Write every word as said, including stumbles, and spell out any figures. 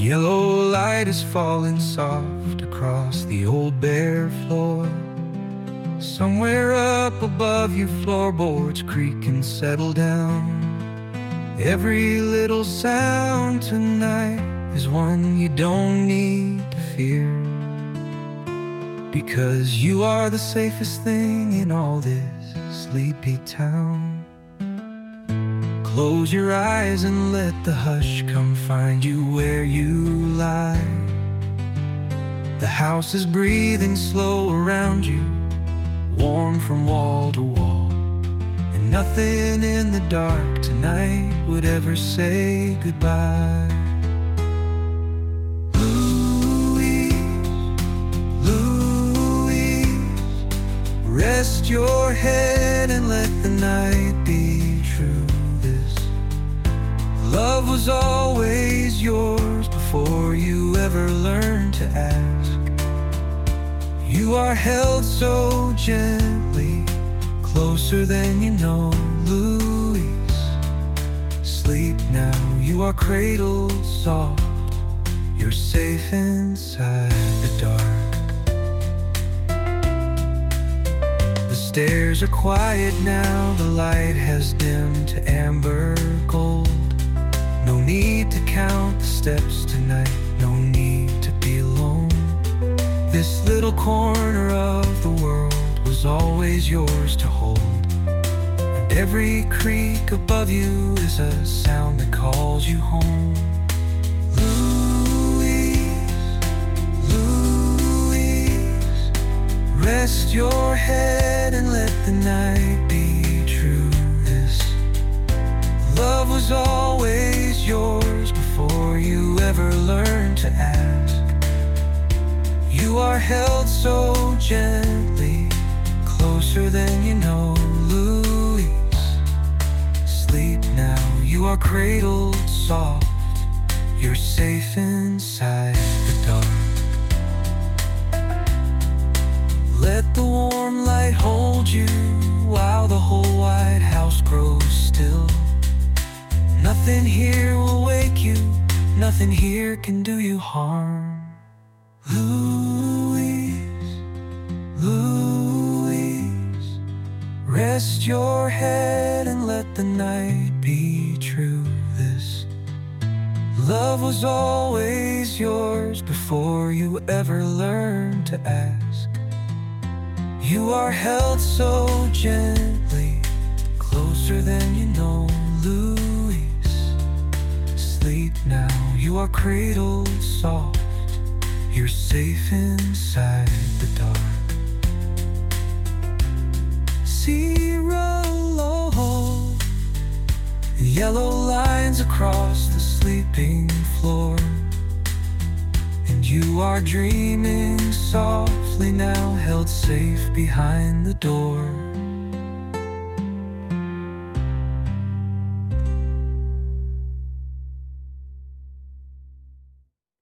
Yellow light is falling soft across the old bare floor. Somewhere up above you, floorboards creak and settle down. Every little sound tonight is one you don't need to fear, because you are the safest thing in all this sleepy town. Close your eyes and let the hush come find you where you lie. The house is breathing slow around you, warm from wall to wall, and nothing in the dark tonight would ever say goodbye. Louise, Louise, rest your head and let the night be true. Love was always yours before you ever learned to ask. You are held so gently, closer than you know, Louise. Sleep now, you are cradled soft, you're safe inside the dark. The stairs are quiet now, the light has dimmed to amber gold. No need to count the steps tonight, no need to be alone. This little corner of the world was always yours to hold, and every creak above you is a sound that calls you home. Louise, Louise, rest your head and let the night be true. This love was always yours before you ever learned to ask. You are held so gently, closer than you know, Louise. Sleep now, you are cradled soft, you're safe inside the dark. Let the warm light hold you while the whole white house grows still. Nothing here will wake you, nothing here can do you harm. Louise, Louise, rest your head and let the night be true. This love was always yours before you ever learned to ask. You are held so gently, closer than you know, Louise. Sleep now, you are cradled soft, you're safe inside the dark. Zero low, yellow lines across the sleeping floor, and you are dreaming softly now, held safe behind the door.